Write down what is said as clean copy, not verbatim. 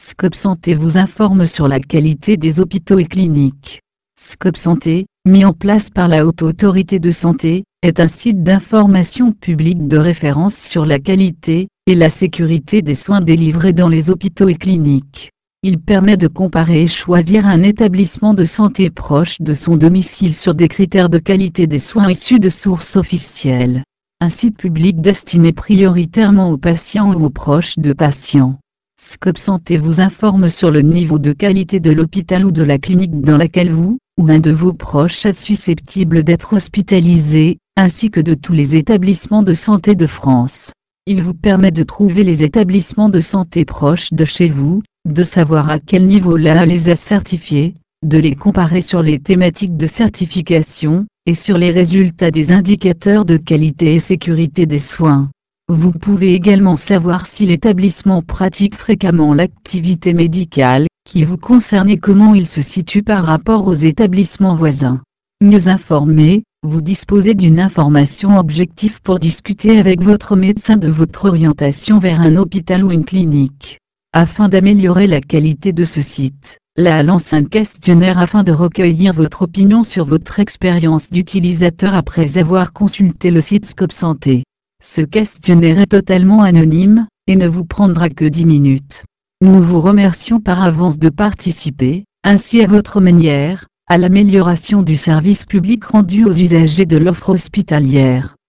Scope Santé vous informe sur la qualité des hôpitaux et cliniques. Scope Santé, mis en place par la Haute Autorité de Santé, est un site d'information publique de référence sur la qualité et la sécurité des soins délivrés dans les hôpitaux et cliniques. Il permet de comparer et choisir un établissement de santé proche de son domicile sur des critères de qualité des soins issus de sources officielles. Un site public destiné prioritairement aux patients ou aux proches de patients. Scope Santé vous informe sur le niveau de qualité de l'hôpital ou de la clinique dans laquelle vous, ou un de vos proches est susceptible d'être hospitalisé, ainsi que de tous les établissements de santé de France. Il vous permet de trouver les établissements de santé proches de chez vous, de savoir à quel niveau l'AA les a certifiés, de les comparer sur les thématiques de certification, et sur les résultats des indicateurs de qualité et sécurité des soins. Vous pouvez également savoir si l'établissement pratique fréquemment l'activité médicale qui vous concerne et comment il se situe par rapport aux établissements voisins. Mieux informé, vous disposez d'une information objective pour discuter avec votre médecin de votre orientation vers un hôpital ou une clinique. Afin d'améliorer la qualité de ce site, l'AA lance un questionnaire afin de recueillir votre opinion sur votre expérience d'utilisateur après avoir consulté le site Scope Santé. Ce questionnaire est totalement anonyme, et ne vous prendra que 10 minutes. Nous vous remercions par avance de participer, ainsi à votre manière, à l'amélioration du service public rendu aux usagers de l'offre hospitalière.